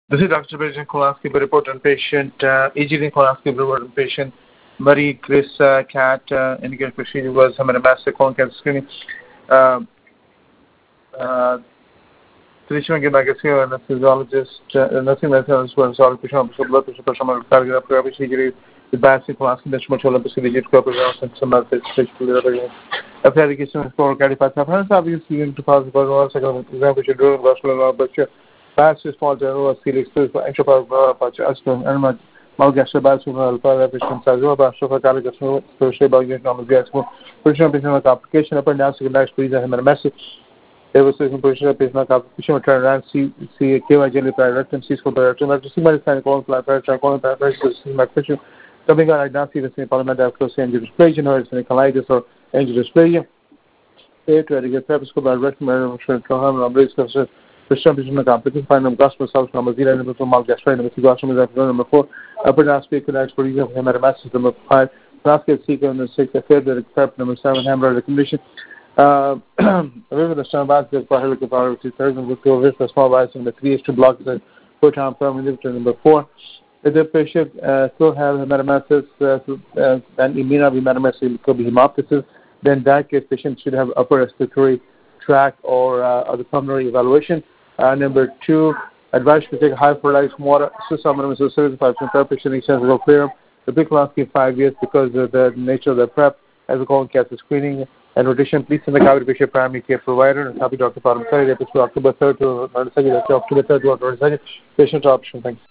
This is Dr. Benjamin Kolaski, the report on patient, EGD Kolaski, report on patient, Marie Chris Cat, indicated procedure was massive colon cancer screening. Physician again, anesthesiologist, nursing medicine, solid patient, blood pressure, target procedure, the basic Kolaski, the Schmochola procedure, and some other special application for cardiac obviously into positive second example, during vascular bacteria. Basis for general series to extra patch aston and malgasha basu para patient sajo basu for cardiac social baggage normal gasmo patient application upon down secondary please and message there was some patient application turn around see KY jelly product and sees for product and to see my sign colon product patient coming out I don't see the same parliament after angel dysplasia or any colitis or angel dysplasia to get purpose for recommendation to Prescription complicated find them gospel south number 0 number 2 malgastra number 3 gospel number 4 upper aspect and expertise of hematomasis number 5 basket seeker number 6 affair the prep number 7 hemorrhoid recognition remember the stem basket for helical power which is present with the small bias number 3 is to block the proton firm inhibitor number 4 if the patient still have hematomasis and it may not be hematomasis it could be hemoptysis then that case patient should have upper respiratory tract or the pulmonary evaluation. Number 2, advice to take high fluoride water. Someone is a 75% prep patient extends will clear. The big lasting 5 years because of the nature of the prep as a colon cancer screening and rotation. Please send the copy to patient primary care provider and copy Dr. Paramsari. October 3rd to October 3rd to October 2nd. Patient option. Thanks.